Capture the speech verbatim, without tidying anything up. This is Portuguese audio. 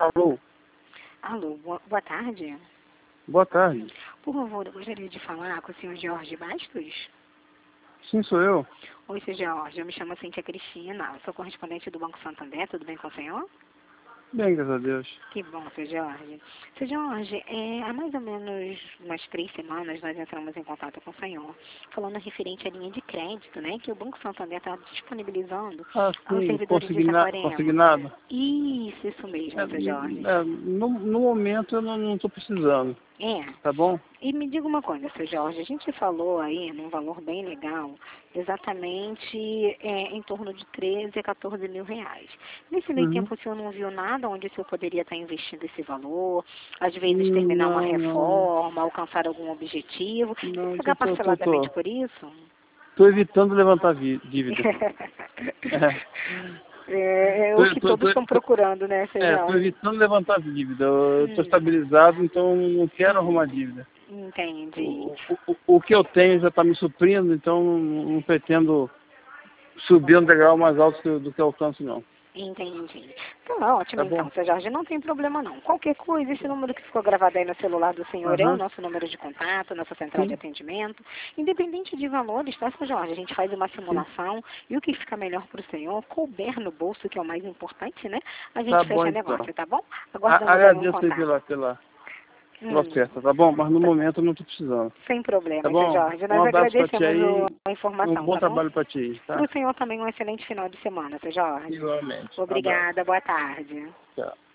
Alô? Alô, boa, boa tarde. Boa tarde. Por favor, eu gostaria de falar com o senhor Jorge Bastos. Sim, sou eu. Oi, senhor Jorge, eu me chamo Cíntia Cristina, sou correspondente do Banco Santander, tudo bem com o senhor? Bem, graças a Deus. Que bom, seu Jorge. Seu Jorge, é, há mais ou menos umas três semanas nós entramos em contato com o senhor, falando referente à linha de crédito, né, que o Banco Santander está disponibilizando Ah, aos sim, servidores de consigna, Saquarema. consignado. Isso, isso mesmo, É, seu Jorge. é, no, no momento eu não estou precisando, É. tá bom? E me diga uma coisa, seu Jorge, a gente falou aí num valor bem legal, exatamente é, em torno de treze a quatorze mil reais. Nesse meio Uhum. tempo o senhor não viu nada onde o senhor poderia estar investindo esse valor, às vezes terminar uma Não, não, reforma, alcançar algum objetivo, e não, pagar tô, tô, tô, parceladamente tô, por isso? tô evitando levantar vi- dívida. É. É, é o Tô, que tô, todos tô, estão tô, procurando, né, seu é, tô Jorge? evitando levantar dívida. Eu tô Hum, estabilizado, então não quero hum, arrumar dívida. entendi. O, o, o, o que eu tenho já está me suprindo, então não, não pretendo subir um degrau mais alto do, do que eu alcanço, não. Entendi. Então, ótimo Tá então, bom? seu Jorge, não tem problema não. Qualquer coisa, esse número que ficou gravado aí no celular do senhor é o Aham. nosso número de contato, nossa central de Sim, atendimento. Independente de valores, tá, seu Jorge? A gente faz uma sim. simulação e o que fica melhor para o senhor, couber no bolso, que é o mais importante, né? A Tá gente bom, fecha então. negócio, tá bom? A- Aguardamos aí um agradeço aí contato. pela, pela, pela Hum, oferta, tá bom? Mas no tá- momento eu não estou precisando. sem Tá problema, seu bom? Jorge. Um Nós abraço pra ti agradecemos o- aí a e um informação, bom tá bom? trabalho pra ti aí, Para tá? o senhor também um excelente final de semana, seu Jorge. Igualmente. Um abraço. Obrigada, boa tarde. Tchau.